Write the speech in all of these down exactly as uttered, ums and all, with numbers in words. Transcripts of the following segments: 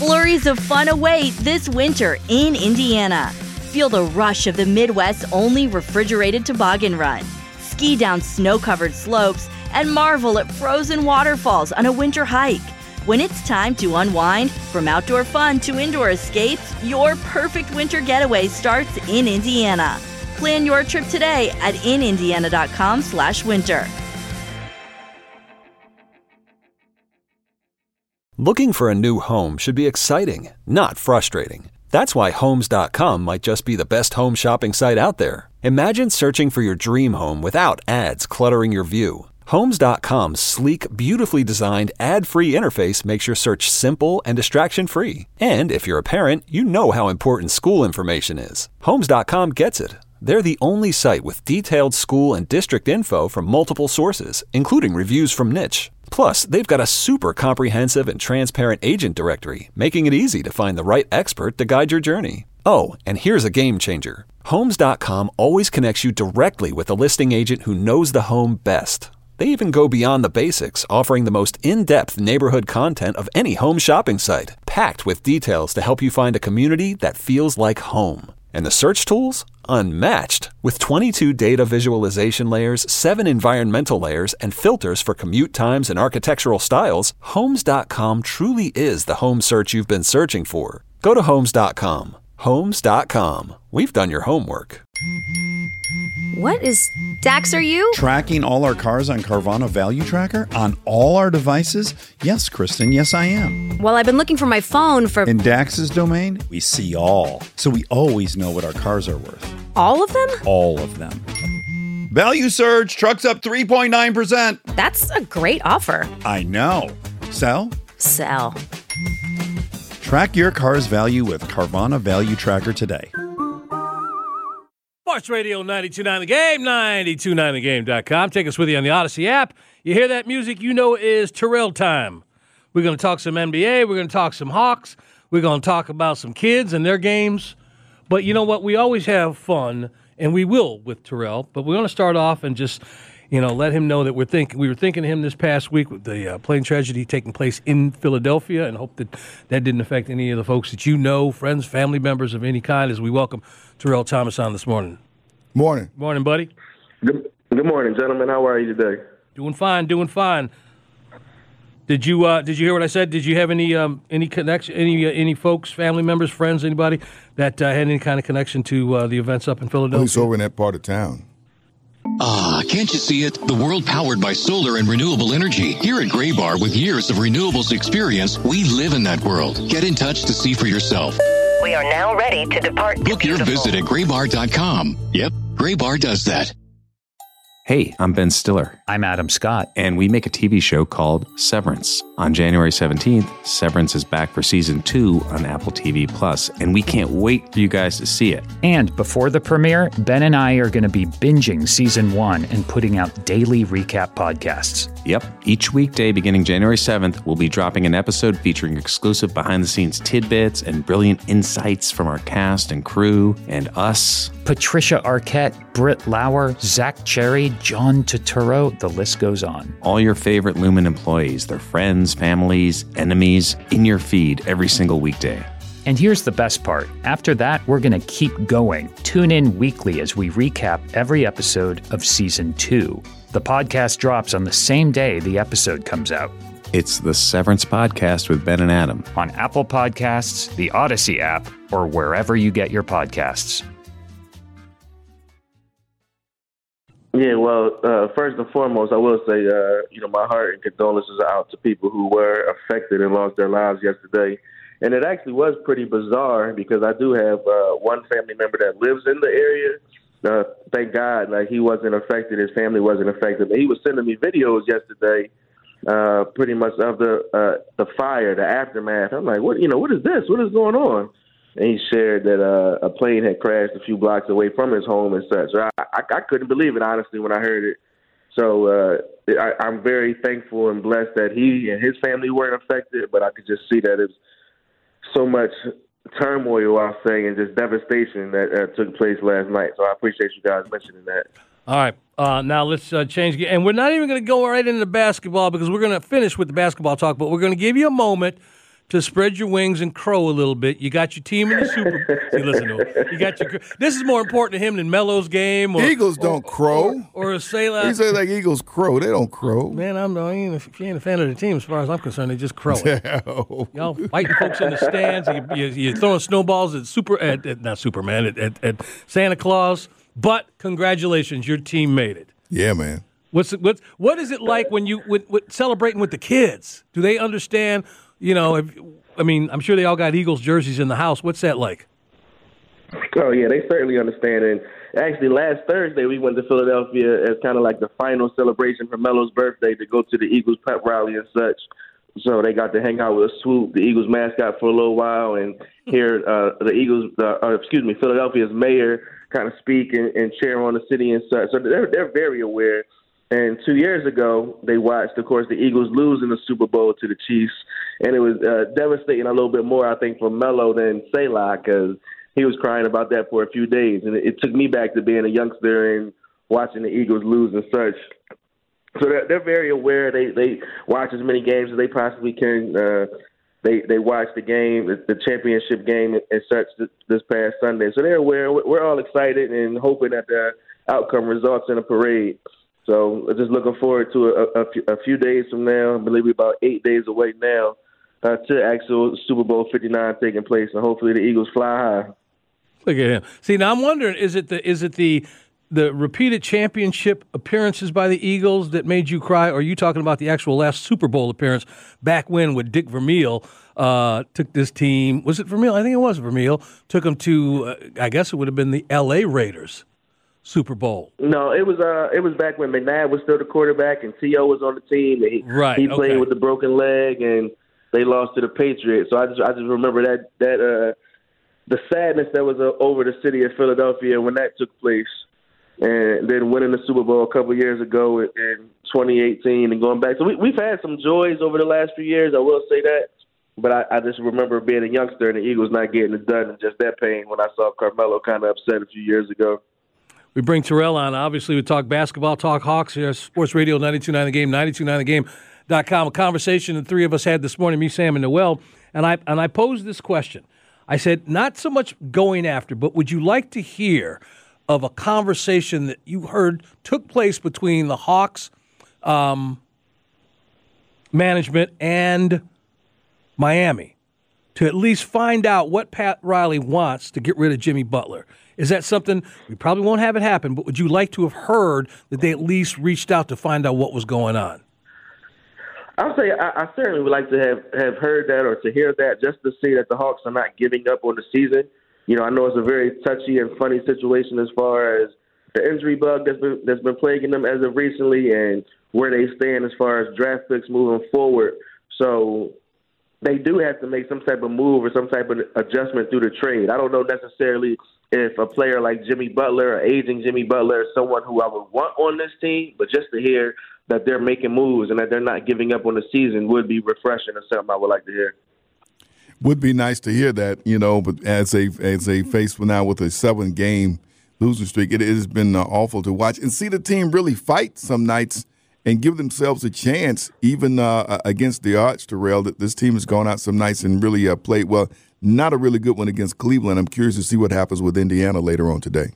Flurries of fun await this winter in Indiana. Feel the rush of the Midwest's only refrigerated toboggan run. Ski down snow-covered slopes and marvel at frozen waterfalls on a winter hike. When it's time to unwind, from outdoor fun to indoor escapes, your perfect winter getaway starts in Indiana. Plan your trip today at in indiana dot com slash winter. Looking for a new home should be exciting, not frustrating. That's why Homes dot com might just be the best home shopping site out there. Imagine searching for your dream home without ads cluttering your view. Homes dot com's sleek, beautifully designed, ad-free interface makes your search simple and distraction-free. And if you're a parent, you know how important school information is. Homes dot com gets it. They're the only site with detailed school and district info from multiple sources, including reviews from Niche. Plus, they've got a super comprehensive and transparent agent directory, making it easy to find the right expert to guide your journey. Oh, and here's a game changer. Homes dot com always connects you directly with a listing agent who knows the home best. They even go beyond the basics, offering the most in-depth neighborhood content of any home shopping site, packed with details to help you find a community that feels like home. And the search tools? Unmatched. With twenty-two data visualization layers, seven environmental layers, and filters for commute times and architectural styles, Homes dot com truly is the home search you've been searching for. Go to Homes dot com. Homes dot com. We've done your homework. What is... Dax, are you? Tracking all our cars on Carvana Value Tracker? On all our devices? Yes, Kristen, yes I am. Well, I've been looking for my phone for... In Dax's domain, we see all. So we always know what our cars are worth. All of them? All of them. Value surge, trucks up three point nine percent. That's a great offer. I know. Sell? Sell. Track your car's value with Carvana Value Tracker today. Sports Radio ninety-two point nine The Game, ninety-two point nine the game dot com. Take us with you on the Odyssey app. You hear that music, you know it is Terrell time. We're going to talk some N B A. We're going to talk some Hawks. We're going to talk about some kids and their games. But you know what? We always have fun, and we will with Terrell. But we're going to start off and just, you know, let him know that we're thinking. We were thinking of him this past week with the uh, plane tragedy taking place in Philadelphia, and hope that that didn't affect any of the folks that you know, friends, family members of any kind, as we welcome Terrell Thomas on this morning. Morning. Morning, buddy. Good, good morning, gentlemen. How are you today? Doing fine, doing fine. Did you uh, did you hear what I said? Did you have any um, any connection, any uh, any folks, family members, friends, anybody that uh, had any kind of connection to uh, the events up in Philadelphia? Well, he's over in that part of town. Ah, can't you see it? The world powered by solar and renewable energy. Here at Graybar, with years of renewables experience, we live in that world. Get in touch to see for yourself. We are now ready to depart. Book your visit at graybar dot com. Yep, Graybar does that. Hey, I'm Ben Stiller. I'm Adam Scott. And we make a T V show called Severance. On January seventeenth, Severance is back for season two on Apple T V Plus, and we can't wait for you guys to see it. And before the premiere, Ben and I are going to be binging season one and putting out daily recap podcasts. Yep. Each weekday beginning January seventh, we'll be dropping an episode featuring exclusive behind-the-scenes tidbits and brilliant insights from our cast and crew and us. Patricia Arquette, Britt Lauer, Zach Cherry, John Turturro, the list goes on. All your favorite Lumen employees, their friends, families, enemies, in your feed every single weekday. And here's the best part. After that, we're going to keep going. Tune in weekly as we recap every episode of season two. The podcast drops on the same day the episode comes out. It's the Severance Podcast with Ben and Adam. On Apple Podcasts, the Odyssey app, or wherever you get your podcasts. Yeah, well, uh, first and foremost, I will say, uh, you know, my heart and condolences are out to people who were affected and lost their lives yesterday. And it actually was pretty bizarre because I do have uh, one family member that lives in the area. Uh, thank God, like he wasn't affected, his family wasn't affected. But he was sending me videos yesterday, uh, pretty much of the uh, the fire, the aftermath. I'm like, what, you know, what is this? What is going on? And he shared that uh, a plane had crashed a few blocks away from his home and such. So I, I, I couldn't believe it, honestly, when I heard it. So uh, I, I'm very thankful and blessed that he and his family weren't affected, but I could just see that it's so much turmoil, I'll say, and just devastation that uh, took place last night. So I appreciate you guys mentioning that. All right. Uh, now let's uh, change. And we're not even going to go right into basketball because we're going to finish with the basketball talk, but we're going to give you a moment to spread your wings and crow a little bit. You got your team in the Super. See, listen to him. You got your. This is more important to him than Melo's game. Or, Eagles don't or, crow. Or, or a Selah. He says like Eagles crow. They don't crow. Man, I'm not. If you ain't a fan of the team, as far as I'm concerned, they just crow. Y'all fighting folks in the stands. You, you, you're throwing snowballs at Super, at, at, not Superman, at, at, at Santa Claus. But congratulations, your team made it. Yeah, man. What's what? What is it like when you with, with celebrating with the kids? Do they understand? You know, if, I mean, I'm sure they all got Eagles jerseys in the house. What's that like? Oh yeah, they certainly understand. And actually, last Thursday we went to Philadelphia as kind of like the final celebration for Melo's birthday to go to the Eagles pep rally and such. So they got to hang out with Swoop, the Eagles mascot, for a little while, and hear uh, the Eagles, uh, uh, excuse me, Philadelphia's mayor kind of speak and, and cheer on the city and such. So they're they're very aware. And two years ago, they watched, of course, the Eagles lose in the Super Bowl to the Chiefs. And it was uh, devastating a little bit more, I think, for Melo than Selah, because he was crying about that for a few days. And it, it took me back to being a youngster and watching the Eagles lose and such. So they're, they're very aware. They they watch as many games as they possibly can. Uh, they they watched the game, the championship game and such this, this past Sunday. So they're aware. We're all excited and hoping that the outcome results in a parade. So just looking forward to a, a, few, a few days from now. I believe we're about eight days away now uh, to actual Super Bowl fifty-nine taking place, and hopefully the Eagles fly high. Look at him. See, now I'm wondering, is it the is it the the repeated championship appearances by the Eagles that made you cry, or are you talking about the actual last Super Bowl appearance back when with Dick Vermeil uh, took this team? Was it Vermeil? I think it was Vermeil. Took them to, uh, I guess it would have been the L A Raiders Super Bowl. No, it was uh, it was back when McNabb was still the quarterback and T O was on the team. And he, right, he played okay. with the broken leg, and they lost to the Patriots. So I just I just remember that that uh, the sadness that was uh, over the city of Philadelphia when that took place, and then winning the Super Bowl a couple of years ago in, in twenty eighteen and going back. So we, we've had some joys over the last few years. I will say that. But I, I just remember being a youngster and the Eagles not getting it done, and just that pain when I saw Carmelo kind of upset a few years ago. We bring Terrell on. Obviously, we talk basketball, talk Hawks here, Sports Radio ninety-two point nine The Game, ninety-two point nine the game dot com. A conversation the three of us had this morning, me, Sam, and Noel. And I and I posed this question. I said, not so much going after, but would you like to hear of a conversation that you heard took place between the Hawks um, management and Miami to at least find out what Pat Riley wants to get rid of Jimmy Butler? Is that something, we probably won't have it happen, but would you like to have heard that they at least reached out to find out what was going on? I'll say I, I certainly would like to have, have heard that or to hear that, just to see that the Hawks are not giving up on the season. You know, I know it's a very touchy and funny situation as far as the injury bug that's been, that's been plaguing them as of recently and where they stand as far as draft picks moving forward. So they do have to make some type of move or some type of adjustment through the trade. I don't know necessarily if a player like Jimmy Butler or aging Jimmy Butler is someone who I would want on this team, but just to hear that they're making moves and that they're not giving up on the season would be refreshing and something I would like to hear. Would be nice to hear that, you know, but as a as a face now with a seven game losing streak, it has been uh, awful to watch and see the team really fight some nights and give themselves a chance, even uh, against the odds, Terrell, that this team has gone out some nights and really uh, played well. Not a really good one against Cleveland. I'm curious to see what happens with Indiana later on today.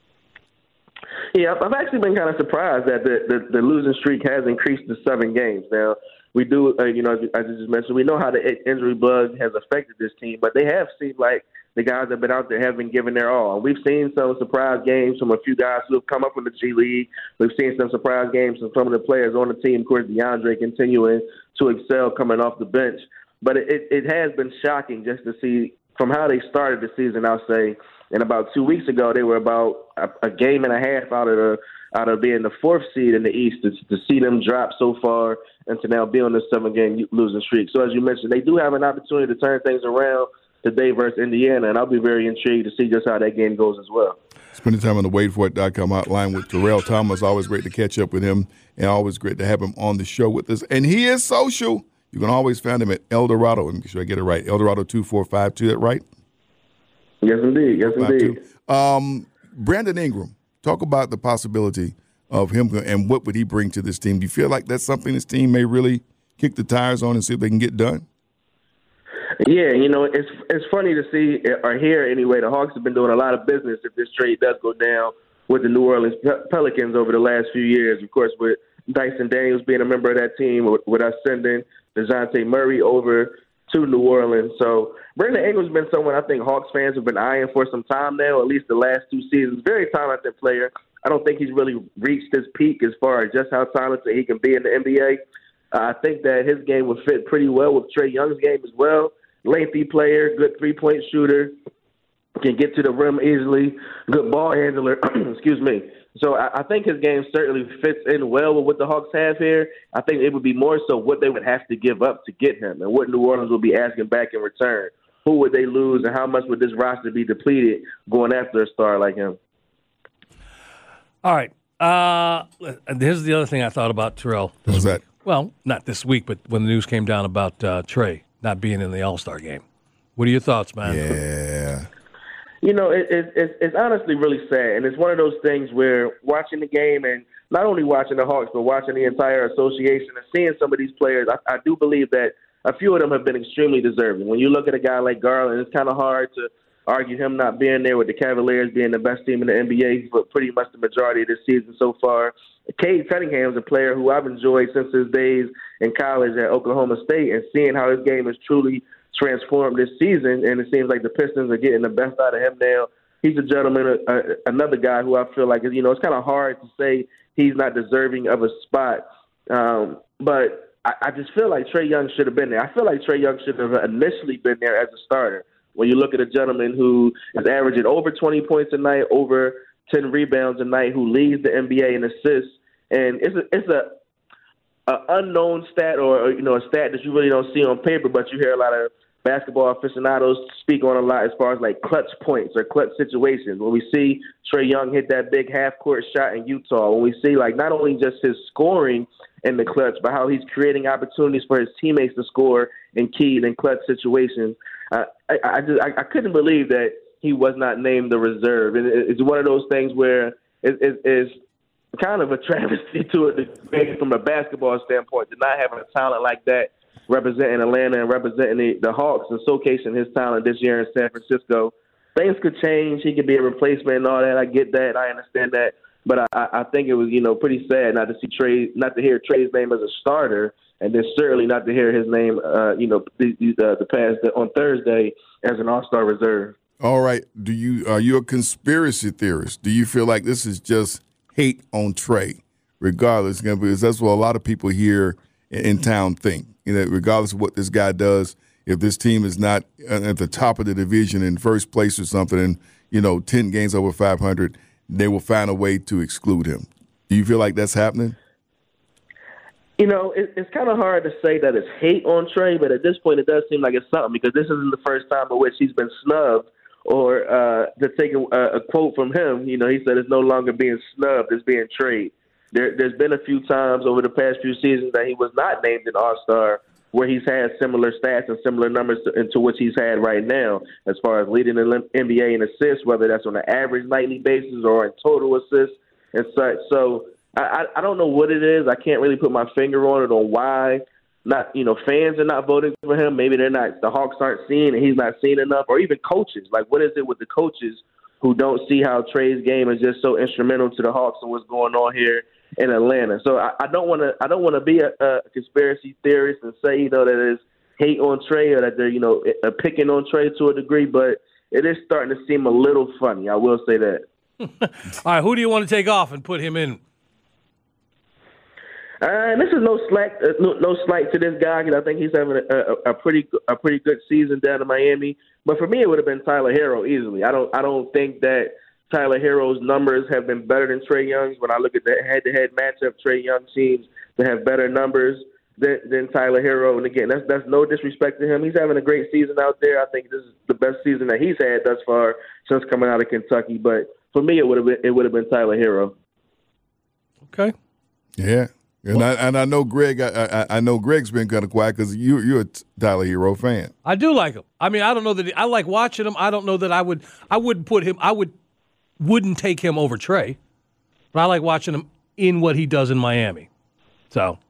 Yeah, I've actually been kind of surprised that the, the, the losing streak has increased to seven games. Now, we do, uh, you know, as I just mentioned, we know how the injury bug has affected this team, but they have seemed like the guys that have been out there have been giving their all. We've seen some surprise games from a few guys who have come up from the G League. We've seen some surprise games from some of the players on the team. Of course, DeAndre continuing to excel coming off the bench. But it, it has been shocking just to see from how they started the season, I'll say. And about two weeks ago, they were about a, a game and a half out of the out of being the fourth seed in the East. To, to see them drop so far and to now be on this seven-game losing streak. So as you mentioned, they do have an opportunity to turn things around today versus Indiana, and I'll be very intrigued to see just how that game goes as well. Spending time on the wait for it dot com hotline with Terrell Thomas. Always great to catch up with him and always great to have him on the show with us. And he is social. You can always find him at El Dorado. Make sure I get it right. El Dorado two four five two, that right? Yes, indeed. Yes, indeed. Um, Brandon Ingram, talk about the possibility of him and what would he bring to this team. Do you feel like that's something this team may really kick the tires on and see if they can get done? Yeah, you know, it's it's funny to see or hear anyway. The Hawks have been doing a lot of business if this trade does go down with the New Orleans Pelicans over the last few years. Of course, with Dyson Daniels being a member of that team, with, with us sending DeJounte Murray over to New Orleans. So Brandon Ingram's been someone I think Hawks fans have been eyeing for some time now, at least the last two seasons. Very talented player. I don't think he's really reached his peak as far as just how talented he can be in the N B A. Uh, I think that his game would fit pretty well with Trae Young's game as well. Lengthy player, good three-point shooter, can get to the rim easily, good ball handler. Excuse me. So I, I think his game certainly fits in well with what the Hawks have here. I think it would be more so what they would have to give up to get him and what New Orleans will be asking back in return. Who would they lose and how much would this roster be depleted going after a star like him? All right. Uh, here's the other thing I thought about Terrell. What was that? Well, not this week, but when the news came down about uh, Trae not being in the All-Star game. What are your thoughts, man? Yeah. You know, it, it, it, it's honestly really sad, and it's one of those things where watching the game and not only watching the Hawks, but watching the entire association and seeing some of these players, I, I do believe that a few of them have been extremely deserving. When you look at a guy like Garland, it's kind of hard to argue him not being there with the Cavaliers being the best team in the N B A for pretty much the majority of this season so far. Cade Cunningham's a player who I've enjoyed since his days in college at Oklahoma State, and seeing how his game has truly transformed this season, and it seems like the Pistons are getting the best out of him now. He's a gentleman, uh, another guy who I feel like, you know, it's kind of hard to say he's not deserving of a spot, um, but I, I just feel like Trae Young should have been there. I feel like Trae Young should have initially been there as a starter. When you look at a gentleman who is averaging over twenty points a night, over ten rebounds a night, who leads the N B A in assists, and it's a, it's a, a unknown stat or, you know, a stat that you really don't see on paper, but you hear a lot of basketball aficionados speak on a lot as far as like clutch points or clutch situations. When we see Trae Young hit that big half-court shot in Utah, when we see like not only just his scoring in the clutch, but how he's creating opportunities for his teammates to score in key and clutch situations. Uh, I, I just I, I couldn't believe that he was not named the reserve. And it, it's one of those things where it, it, it's kind of a travesty to a degree from a basketball standpoint to not having a talent like that representing Atlanta and representing the, the Hawks and showcasing his talent this year in San Francisco. Things could change. He could be a replacement and all that. I get that. I understand that. But I, I think it was, you know, pretty sad not to see Trae, not to hear Trae's name as a starter, and then certainly not to hear his name, uh, you know, the, the, the past on Thursday as an All-Star reserve. All right. Do you are you a conspiracy theorist? Do you feel like this is just hate on Trae, regardless? Because that's what a lot of people here in town think. You know, regardless of what this guy does, if this team is not at the top of the division in first place or something, and you know, ten games over five hundred, they will find a way to exclude him. Do you feel like that's happening? You know, it, it's kind of hard to say that it's hate on Trae, but at this point it does seem like it's something, because this isn't the first time in which he's been snubbed. Or uh, to take a, a quote from him, you know, he said it's no longer being snubbed, it's being traded. There, there's been a few times over the past few seasons that he was not named an All-Star where he's had similar stats and similar numbers to, to which he's had right now as far as leading the N B A in assists, whether that's on an average nightly basis or in total assists and such. So I, I don't know what it is. I can't really put my finger on it on why not, you know, fans are not voting for him. Maybe they're not, the Hawks aren't seeing and he's not seeing enough, or even coaches. Like, what is it with the coaches who don't see how Trae's game is just so instrumental to the Hawks and what's going on here in Atlanta? So I, I don't want to, I don't want to be a, a conspiracy theorist and say, you know, that it's hate on Trae or that they're, you know, picking on Trae to a degree, but it is starting to seem a little funny. I will say that. All right, who do you want to take off and put him in? Uh, and this is no slack, uh, no, no slight to this guy, because I think he's having a, a, a pretty, a pretty good season down in Miami. But for me, it would have been Tyler Herro easily. I don't, I don't think that Tyler Herro's numbers have been better than Trae Young's. When I look at the head-to-head matchup, Trae Young seems to have better numbers than, than Tyler Herro. And again, that's that's no disrespect to him. He's having a great season out there. I think this is the best season that he's had thus far since coming out of Kentucky. But for me, it would have been, it would have been Tyler Herro. Okay. Yeah. And I, and I know Greg. I, I, I know Greg's been kind of quiet because you you're a Tyler Herro fan. I do like him. I mean, I don't know that he, I like watching him. I don't know that I would. I wouldn't put him. I would wouldn't take him over Trae, but I like watching him in what he does in Miami. So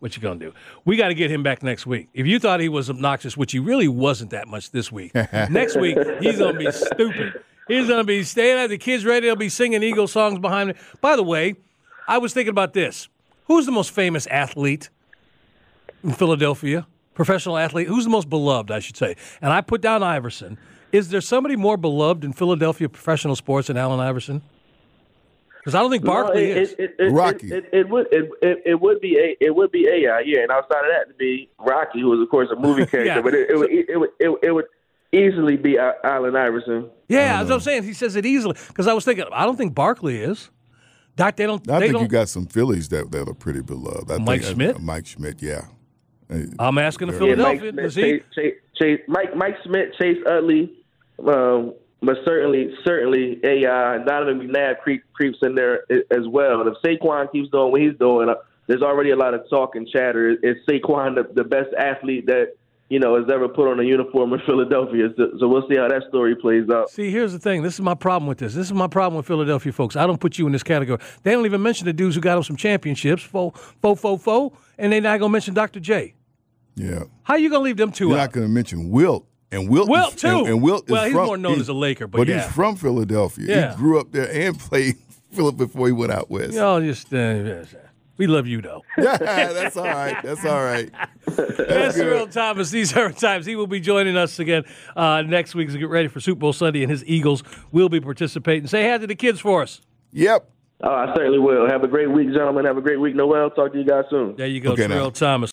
What you gonna do? We got to get him back next week. If you thought he was obnoxious, which he really wasn't that much this week, next week he's gonna be stupid. He's gonna be staying at the kids' radio. They'll be singing Eagle songs behind me. By the way, I was thinking about this. Who's the most famous athlete in Philadelphia? Professional athlete? Who's the most beloved, I should say? And I put down Iverson. Is there somebody more beloved in Philadelphia professional sports than Allen Iverson? Because I don't think Barkley no, it, is. It, it, it, Rocky. It, it, it would it, it, it would be a it would be A I, yeah, and outside of that to be Rocky, who was of course a movie character, yeah. but it, it, would, it would it, it would easily be Allen Iverson. Yeah, that's what I'm saying. He says it easily. Because I was thinking, I don't think Barkley is. Doc, they don't. I they think don't, you got some Phillies that, that are pretty beloved. I Mike think, Schmidt? Uh, Mike Schmidt, yeah. I'm asking the Yeah, Philadelphia. Mike Does Smith, he? Chase, Chase, Chase, Mike Mike Smith, Chase Utley, um, but certainly certainly A I. Donovan McNabb creep, creeps in there as well. And if Saquon keeps doing what he's doing, uh, there's already a lot of talk and chatter. Is Saquon the, the best athlete that you know has ever put on a uniform in Philadelphia? So, so we'll see how that story plays out. See, here's the thing. This is my problem with this. This is my problem with Philadelphia folks. I don't put you in this category. They don't even mention the dudes who got them some championships, fo, fo, fo, fo, and they're not going to mention Doctor J. Yeah. How you going to leave them two You're out? not going to mention Wilt. And Wilt, Wilt, is, too. And, and Wilt well, is he's from, more known he, as a Laker, but, but yeah. he's from Philadelphia. Yeah. He grew up there and played Philip before he went out west. Y'all just, uh, we love you, though. That's all right. That's all right. That's, That's good. Earl Thomas. These are times. He will be joining us again uh, next week to get ready for Super Bowl Sunday, and his Eagles will be participating. Say hi to the kids for us. Yep. Oh, I certainly will. Have a great week, gentlemen. Have a great week, Noel. Talk to you guys soon. There you go, Okay, Earl now. Thomas.